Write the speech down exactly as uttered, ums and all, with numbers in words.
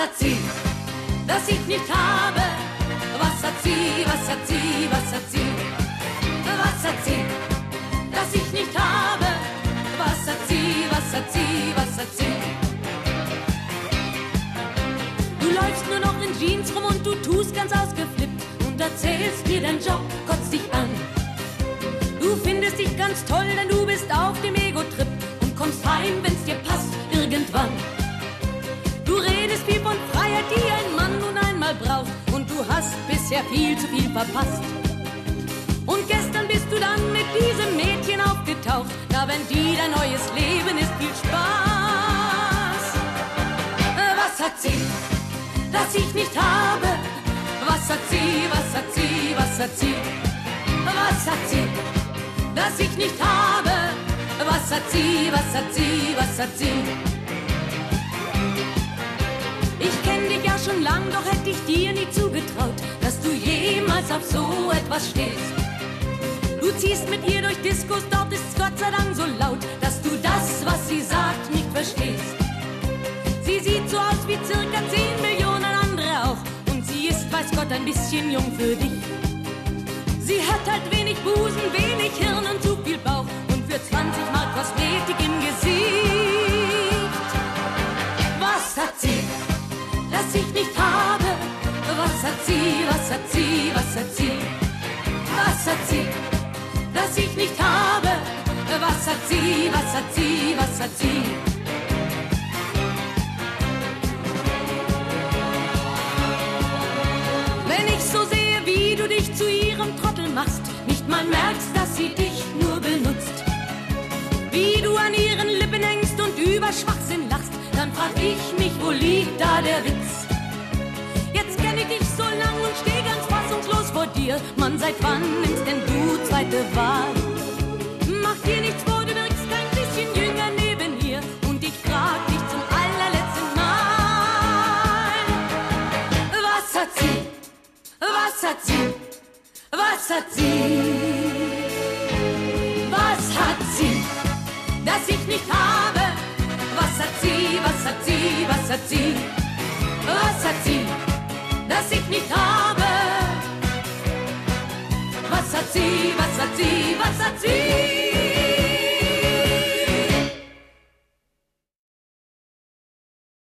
hat sie, das ich nicht habe? Was hat sie, was hat sie, was hat sie? Was hat sie, das ich nicht habe? Was hat sie, was hat sie, was hat sie? Du läufst nur noch in Jeans rum und du tust ganz ausgeflippt und erzählst dir, dein Job kotzt dich an. Du findest dich ganz toll, denn du bist auf dem Ego-Trip und kommst heim, wenn's dir passt, irgendwann. Du redest viel von Freiheit, die ein Mann nun einmal braucht, und du hast bisher viel zu viel verpasst. Und gestern bist du dann mit diesem Mädchen aufgetaucht, na wenn die dein neues Leben ist, viel Spaß. Was hat sie, das ich nicht habe? Was hat sie, was hat sie, was hat sie? Was hat sie, das ich nicht habe? Was hat sie, was hat sie, was hat sie? Ich kenn dich ja schon lang, doch hätte ich dir nie zugetraut, dass du jemals auf so etwas stehst. Du ziehst mit ihr durch Diskos, dort ist's Gott sei Dank so laut, dass du das, was sie sagt, nicht verstehst. Sie sieht so aus wie circa zehn Millionen andere auch, und sie ist, weiß Gott, ein bisschen jung für dich. Sie hat halt wenig Busen, wenig Hirn und zu viel Bauch und für zwanzig Mark Kosmetik im Gesicht. Was hat sie, das ich nicht habe? Was hat sie, was hat sie, was hat sie? Was hat sie, das ich nicht habe? Was hat sie, was hat sie, was hat sie? Wenn ich so sehe, wie du dich zu ihrem Trottel machst, nicht mal merkst, dass sie dich nur benutzt. Wie du an ihren Lippen hängst und über Schwachsinn lachst, dann frag ich mich, wo liegt da der Witz? Jetzt kenn ich dich so lang und steh ganz fassungslos vor dir. Mann, seit wann nimmst denn du zweite Wahl? Mach dir nichts vor, du wirkst kein bisschen jünger neben ihr, und ich frag dich zum allerletzten Mal. Was hat sie, was hat sie, was hat sie? Was hat sie, das ich nicht habe? Was hat sie, was hat sie, was hat sie? Was hat sie, das ich nicht habe? Was hat sie, was hat sie, was hat sie?